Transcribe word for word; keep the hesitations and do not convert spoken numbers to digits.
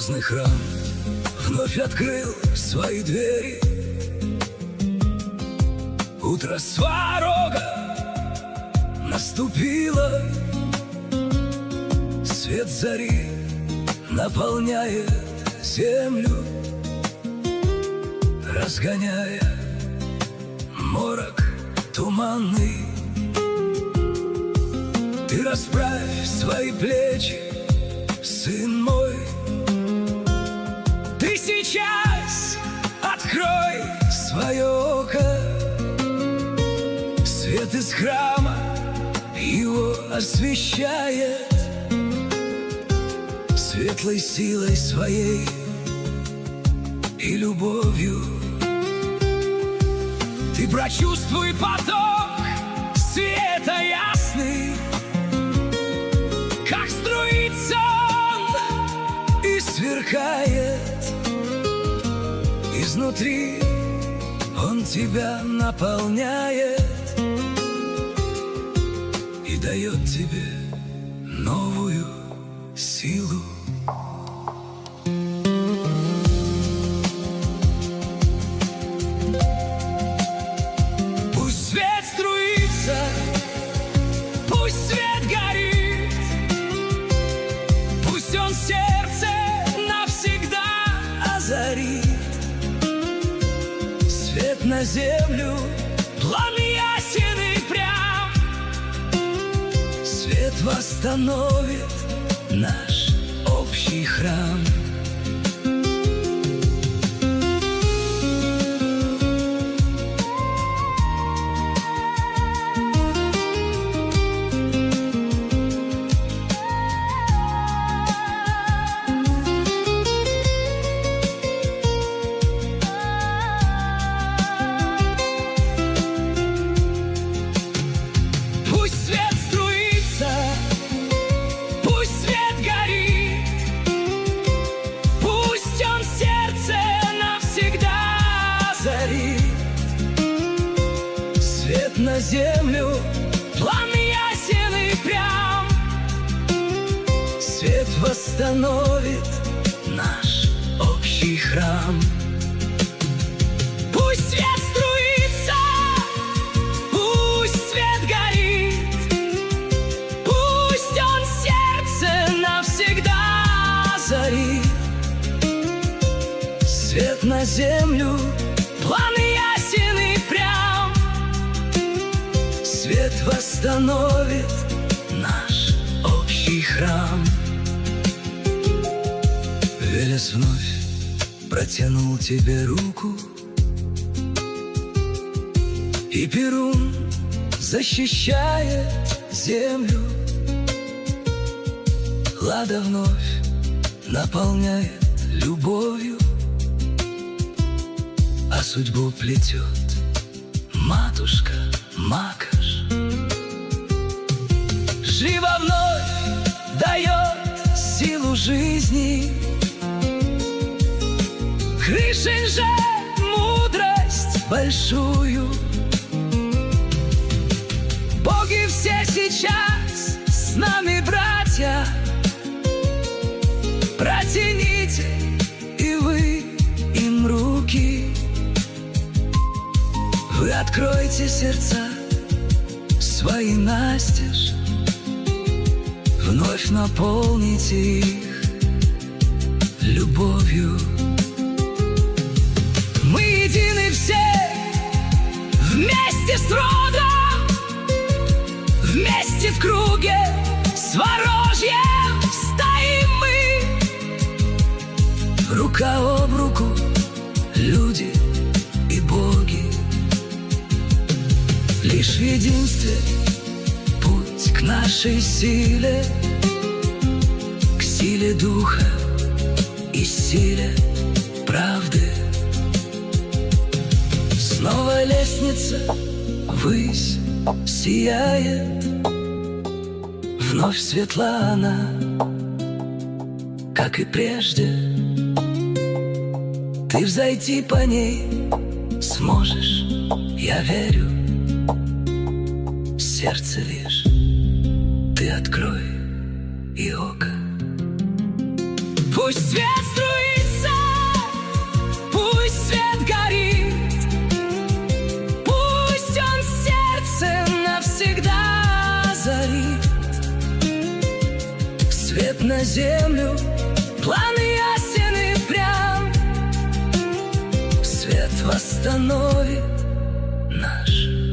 Грозный храм вновь открыл свои двери. Утро сварога наступило. Свет зари наполняет землю, разгоняя морок туманный. Ты расправь свои плечи, сын мой. Ты сейчас открой свое око. Свет из храма его освещает светлой силой своей и любовью. Ты прочувствуй поток света ясный, как струится он и сверкает. Изнутри он тебя наполняет и дает тебе новую силу. Пусть свет струится, пусть свет горит, пусть он сердце навсегда озарит. Свет на землю, план ясен и прям. Свет восстановит наш общий храм. Свет на землю, план ясен и прям. Свет восстановит наш общий храм. Пусть свет струится, пусть свет горит, пусть он сердце навсегда озарит. Свет на землю, план ясен и прям. Свет восстановит наш общий храм. Велес вновь протянул тебе руку, и Перун защищает землю. Лада вновь наполняет любовью, а судьбу плетет матушка Макаш. Жива вновь дает силу жизни, крышей же мудрость большую. Боги все сейчас с нами, братья. Протяните и вы им руки. Вы откройте сердца свои настежь, вновь наполните их любовью. Мы едины все, вместе с родом, вместе в круге с ворожьем стоим мы. Рука об руку, люди и боги. Лишь в единстве путь к нашей силе, к силе духа и силе правды. Снова лестница ввысь сияет, вновь светла она, как и прежде. Ты взойти по ней сможешь, я верю. Сердце лишь ты открой и око. Пусть свет струится, пусть свет горит, пусть он сердце навсегда озарит. Свет на землю, планы ясен и прям, свет восстановит наш